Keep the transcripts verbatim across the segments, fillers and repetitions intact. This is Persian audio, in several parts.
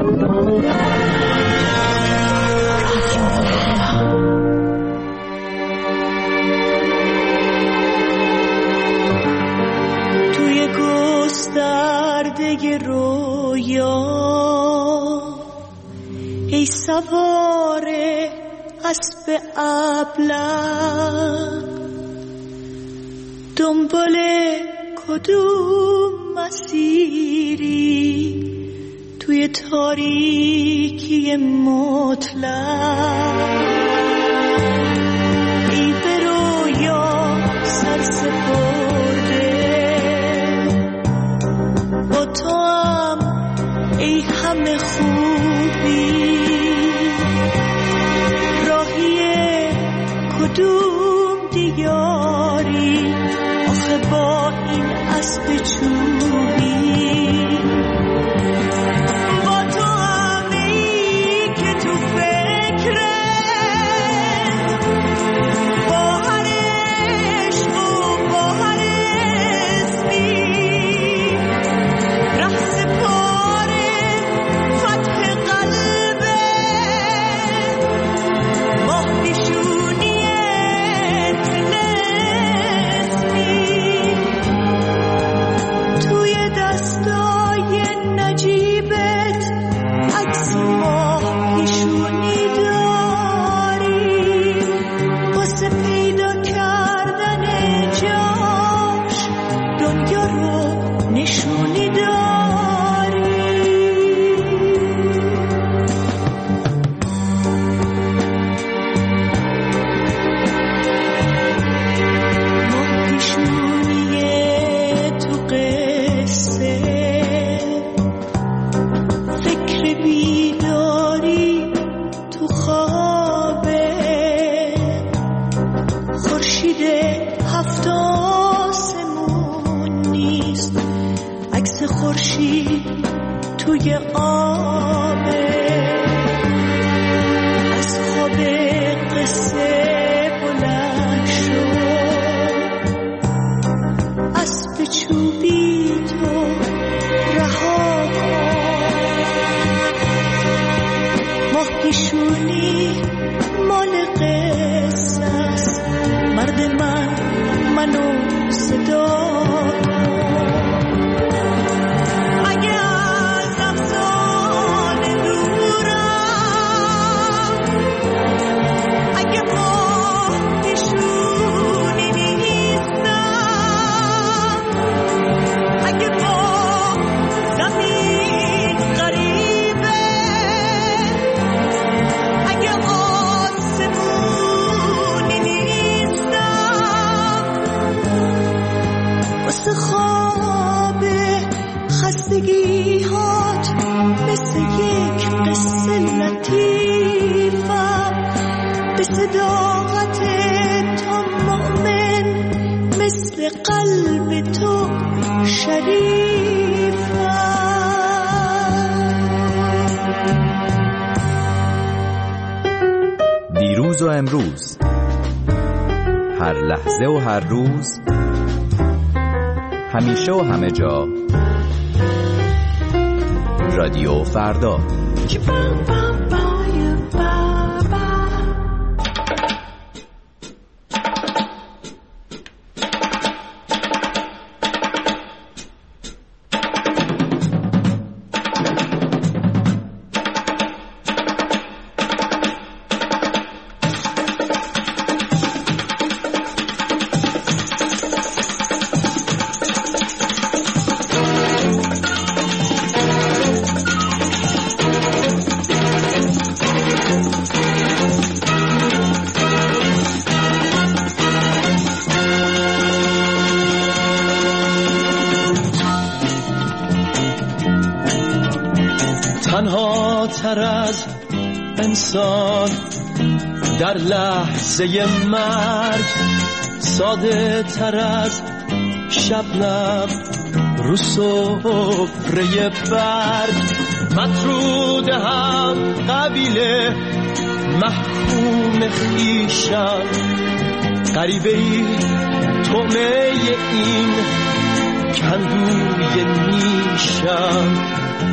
توی گسترده رویا ای سوار اسب ابله دنبال کدوم مسیری توی تاریکی مطلق ای به رویا سر سپرده با تو هم ای همه خوبی راهی کدوم دیاری آخه با این اسب چوبی با تو همی که تو فکرت با هر عشق و با هر اسمی ره سپاره فتح قلبه ماه پیشونیت نسمی توی دستای نجیبت عکس ماه پیشونی داری واسه پیدا کردن جاش دنیا رو نشونی داری ماه پیشونی تو قصه فکر بیداری تو خوابه خورشید هفت آسمون نیست عکس خورشید توی آبه از خواب قصه بلند شد اسب چوبی تو رها کن ماه پیشونی مال قصه است مرد من منو صدا کن اگه از افسانه دورم اگه ماه پیشونی نیستم اگه با زمین غریبه اگه آسمونی نیستم واسه خواب خستگی هات مثل یک قصه لطیفم به صداقت تو مؤمن مثل قلب تو شریفم دیروز و امروز، هر لحظه و هر روز، همیشه و همه جا، رادیو فردا. تنها تر از انسان در لحظه مرگ، ساده تر از شبنم رو سفره برگ، مطرود هم قبیله محکوم خویشم، غریبه ای طعمه این کندوی نیشم،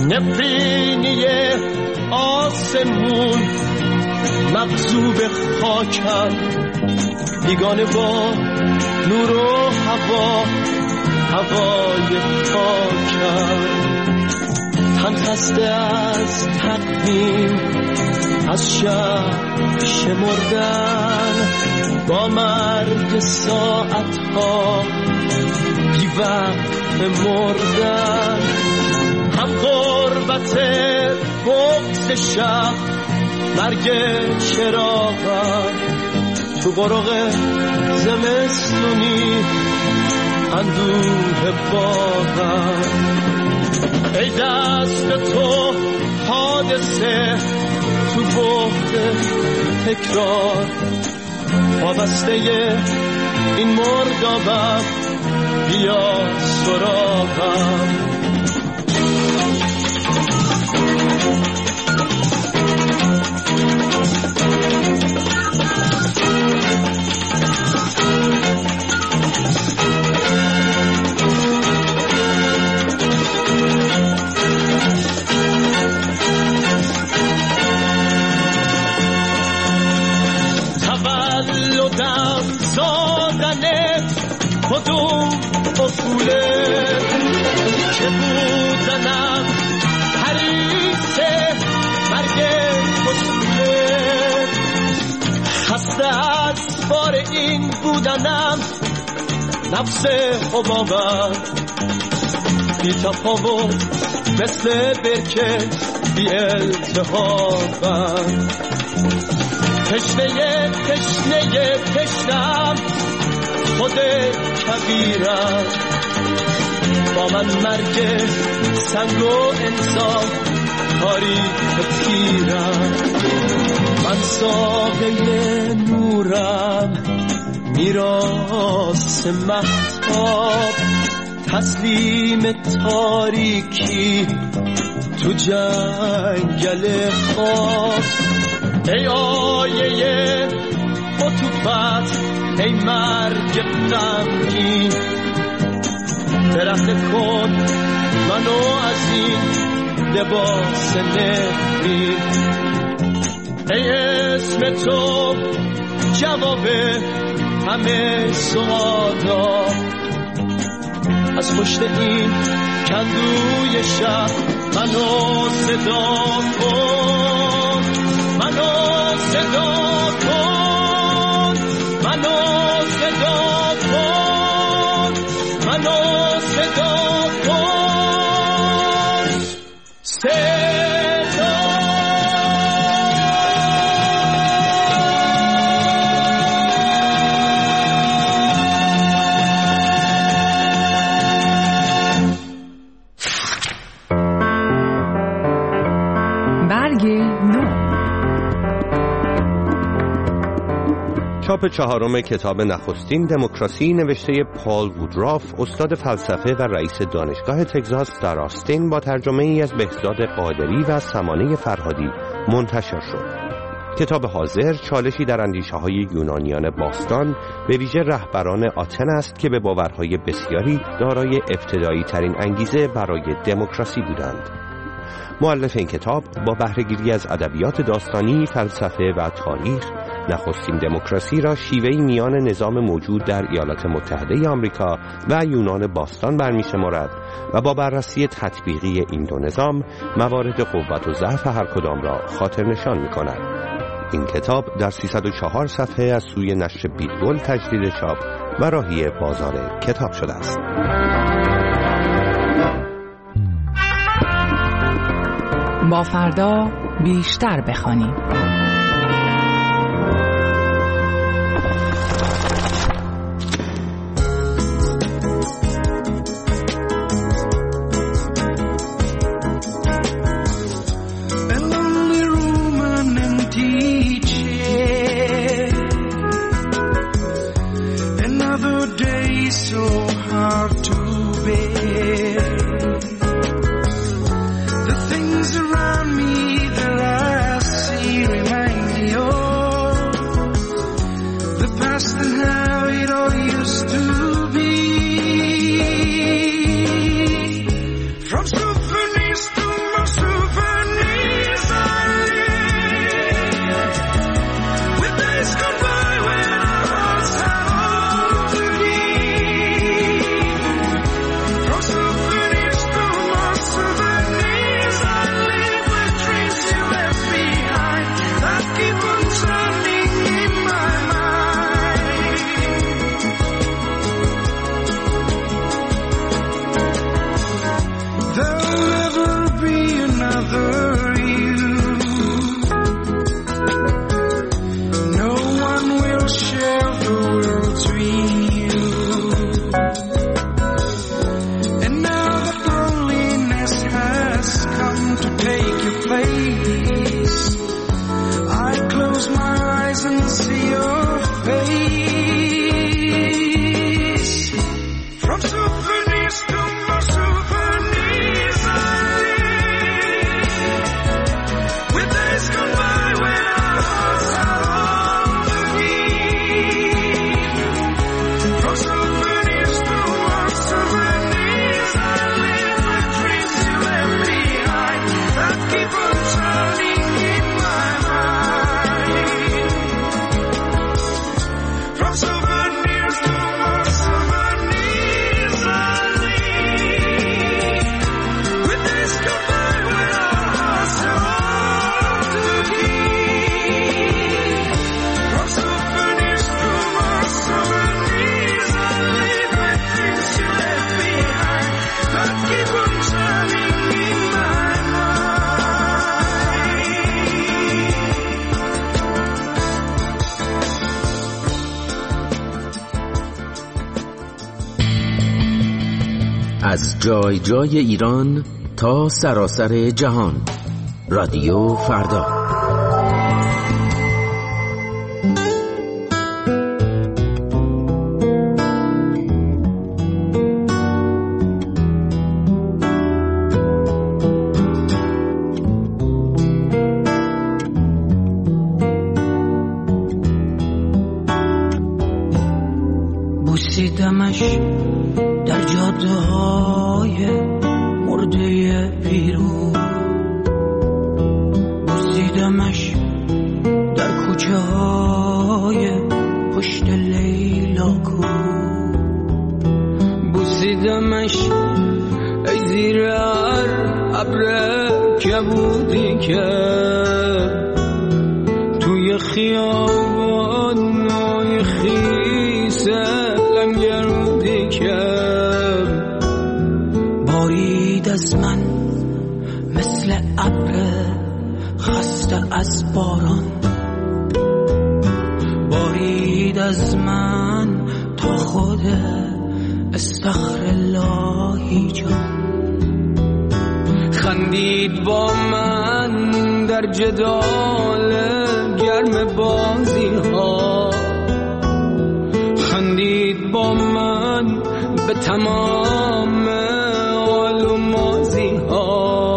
نفرینی آسمون مغصوب خاکم، بیگانه با نور و هوا، هوای پاکم. تن خسته از تقویم، از شب شمردن، با مرگ ساعتها بی وقت مردن. هم غربت بغض شب، مرگ چراغم، تو برق زمستونی اندوه باغم. ای دست تو حادثه تو بعد تکرار، وابسته این مردابم، بیا سراغم. کدوم اصوله که بودنم حریصه مرگ کسوله. خسته از بار این بودنم، نفس حبابم بی تفاوت مثل برکه بی التهابم. تشنه تشنه تشنم خود کبیرم، با من مرگ سنگ و انسان تاریک پیرم. من ساقه نورم، میراث مهتاب، تسلیم تاریکی تو جنگل خواب. ای آیه عطوفت، ای مرگ غمگین، درخت کن منو از این لباس نفرین. ای اسم تو جواب همه سوالا، از پشت این کندوی شب منو صدا کن، منو صدا کن، منو صدا کن، منو صدا کن. صدا برگ نو. چاپ چهارم کتاب نخستین دموکراسی نوشته پال وودراف، استاد فلسفه و رئیس دانشگاه تگزاس در آستین، با ترجمه ای از بهزاد قادری و سمانه فرهادی منتشر شد. کتاب حاضر چالشی در اندیشه‌های یونانیان باستان، به ویژه رهبران آتن است که به باورهای بسیاری دارای ابتدایی ترین انگیزه برای دموکراسی بودند. مؤلف این کتاب با بهره‌گیری از ادبیات داستانی، فلسفه و تاریخ، نخستین دموکراسی را شیوهی میان نظام موجود در ایالات متحده آمریکا و یونان باستان برمی‌شمارد و با بررسی تطبیقی این دو نظام موارد قوت و ضعف هر کدام را خاطر نشان می‌کند. این کتاب در سیصد و چهار صفحه از سوی نشر بیتگل تجدید چاپ و راهی بازار کتاب شده است. با فردا بیشتر بخوانیم. From symphonies to از جای جای ایران تا سراسر جهان. رادیو فردا. بوسیدمش در جاده های مرده پیرو، بوسیدمش در کوچه های پشت لیلاکو، بوسیدمش ای زیر هر ابر کبودی که توی خیابان های خیسه لنگرودی که بارید از من مثل ابر خسته از باران، بارید از من تا خود استغفراللهی جان، خندید با من در جدال گرم بازی ها، خندید با من به تمام حال و مازی ها،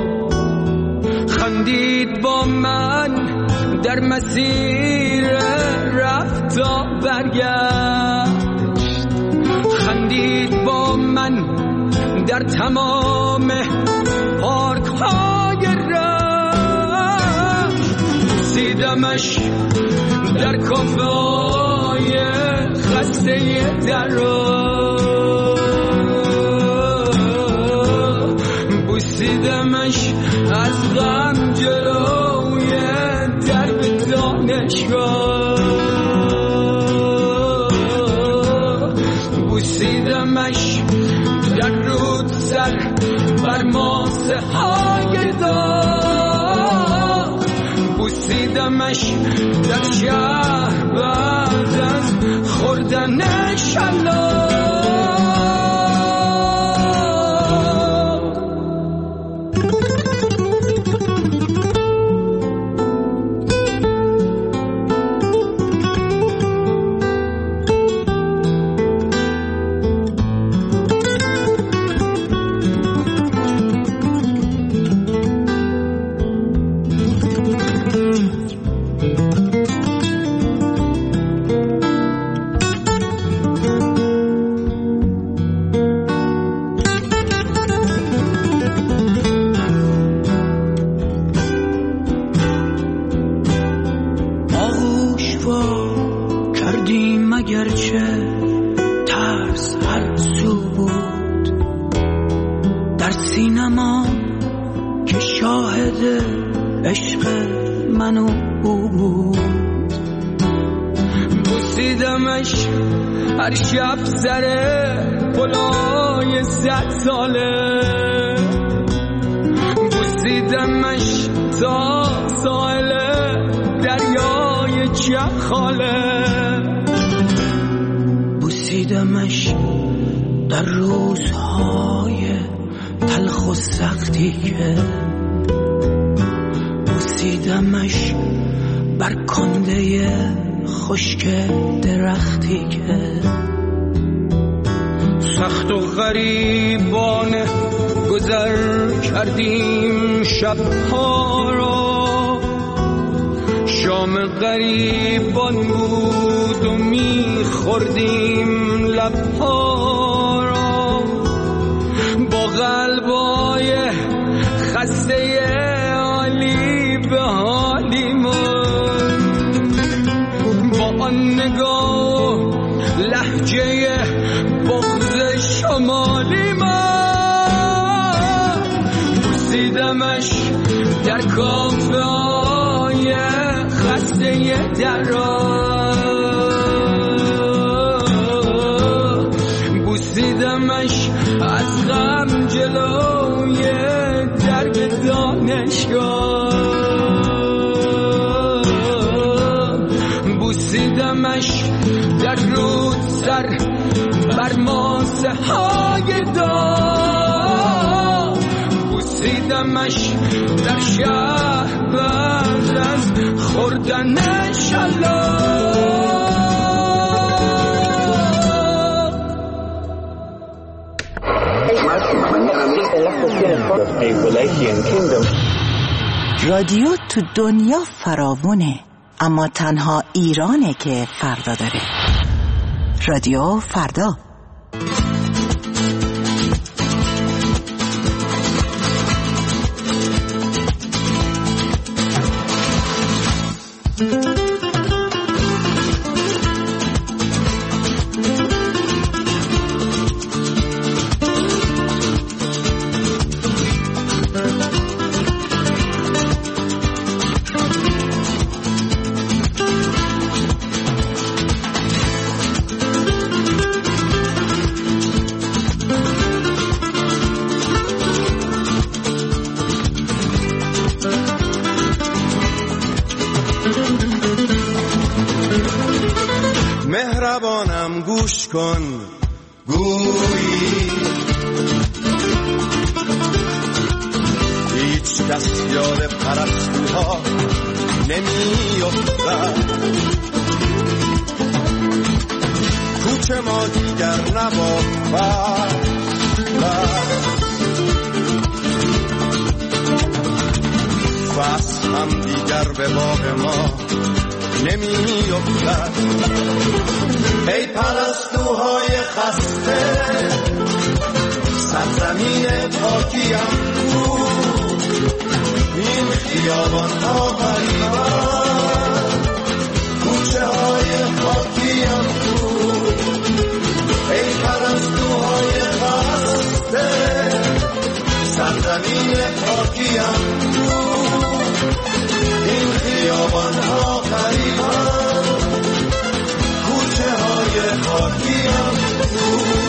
خندید با من در مسیر رفت تا برگشت، خندید با من در تمام پارک های رشت، بوسیدمش در کافه های خسته درا، بوسیدمش از غم جلوی درب دانشگاه، بوسیدمش در رود سر بر ماسه های داغ، بوسیدمش در شهر بعد از خوردن شلاق. هر شب سر پلای صد ساله بوسیدمش تا ساحل دریای چخاله، بوسیدمش در روزهای تلخ و سختی که بوسیدمش بر کنده خشک درختی که سخت و غریبانه گذر کردیم شبها را، شام غریبان بود و میخوردیم لبها را، با قلبای خسته حالی به حالی من، با آن نگاه لهجه بغض شمالی من، بوسیدمش در کافه های خسته درا، بوسیدمش از غم جلوی درب دانشگاه، بوسیدمش در رود سر بر ماسه های دار. چشم در شهر بعد از خوردن شلاق. رادیو تو دنیا فراوونه، اما تنها ایرانه که فردا داره. رادیو فردا. مهربانم گوش کن گویی هیچ کس یاد پرستوها نمی افتد. کوچه ما دیگر نباد فصل هم دیگر به باغ ما نمی افتد. ای پرستوهای خسته سرزمین پاکیم بود، این خیابان ها غریبان کوچه های پاکیم بود. ای پرستوهای خسته سرزمین پاکیم بود، این خیابان ها غریبان کوچه های خاکیم بود.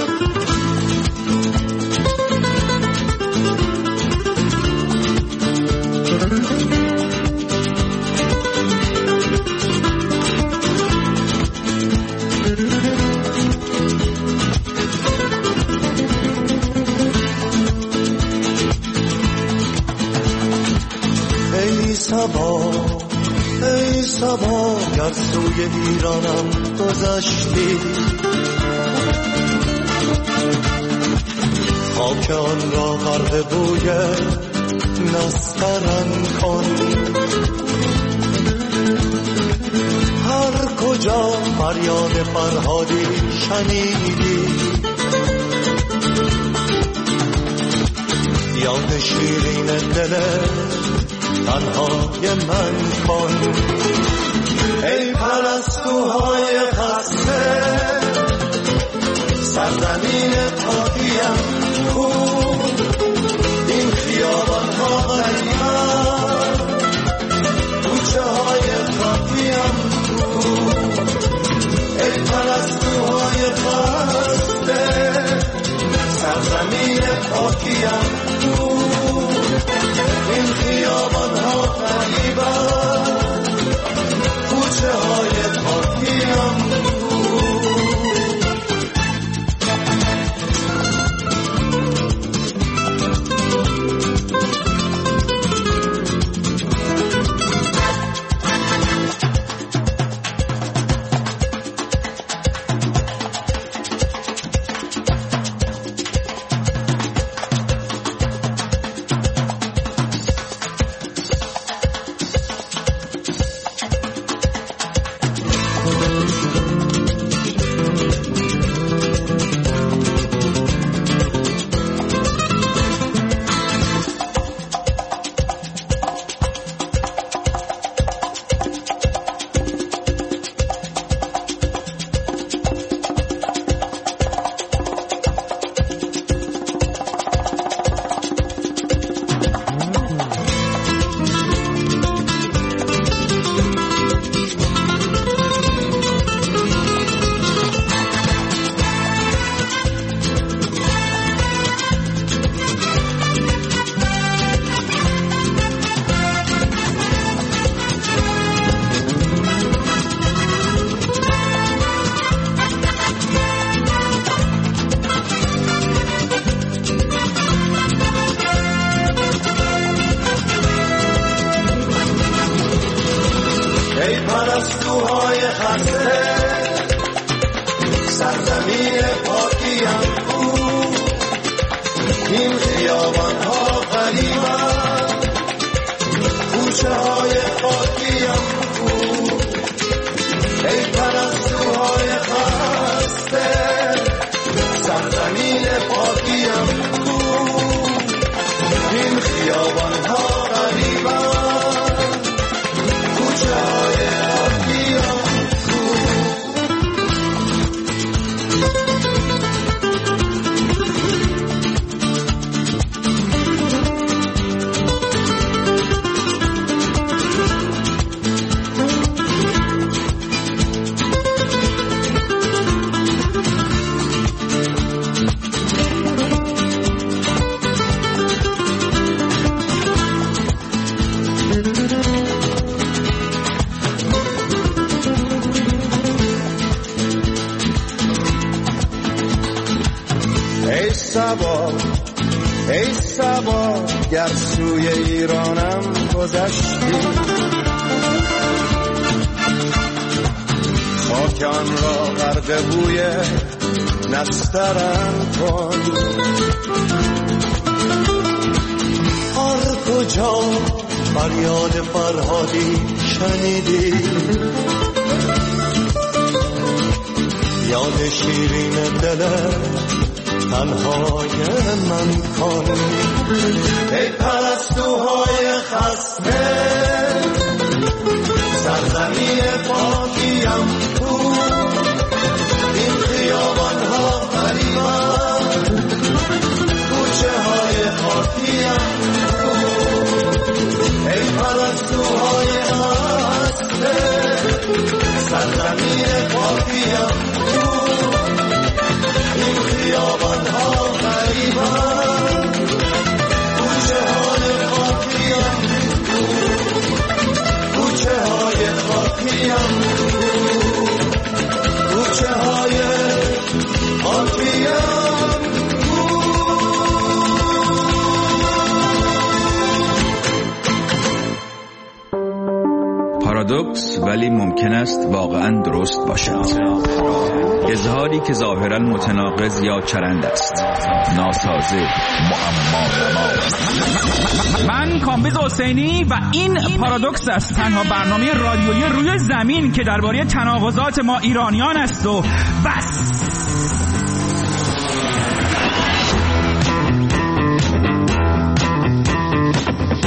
ای سبا ای سبا گر سوی ایرانم گذشتی، خاک آن را غرق بوی نسترن کن. هر کجا فریاد فرهادی شنیدی، یاد شیرین دل تنهای من کن. ای پرستوهای خسته سرزمین پاکیم بود، این خیابان ها غریبان کوچه های خاکیم بود. ای پرستوهای خسته سرزمین پاکیم بود، این خیابان ها غریبان کوچه های پاکیم بود. پرستوهای خسته سرزمین پاکیم بود. این خیابان ها غریبند، کوچه های خاکیم بود. ای پرستوهای خسته سرزمین پاکیم بود. این خیابان ها غریبند، کوچه های خاکیم بود. ای سبا ای سبا گر سوی ایرانم گذشتی، خاک آن را غرق بوی نسترن کن. هر کجا فریاد فرهادی شنیدی، یاد شیرین دلت تنهای من کن. ای پرستوهای خسته سرزمین پاکیم بود. این خیابان ها غریبند، کوچه های خاکیم بود. ای پرستوهای خسته سرزمین پاکیم بود. این خیابان ها غریبند، کوچه های خاکیم بود. کوچه های خاکیم بود. کوچه های خاکیم پارادوکس ولی ممکن است واقعا درست باشد. اظهاری که ظاهرا متناقض یا چرند است، ناسازه، معما. من کامبیز حسینی و این پارادوکس است، تنها برنامه رادیویی روی زمین که درباره تناقضات ما ایرانیان است و بس.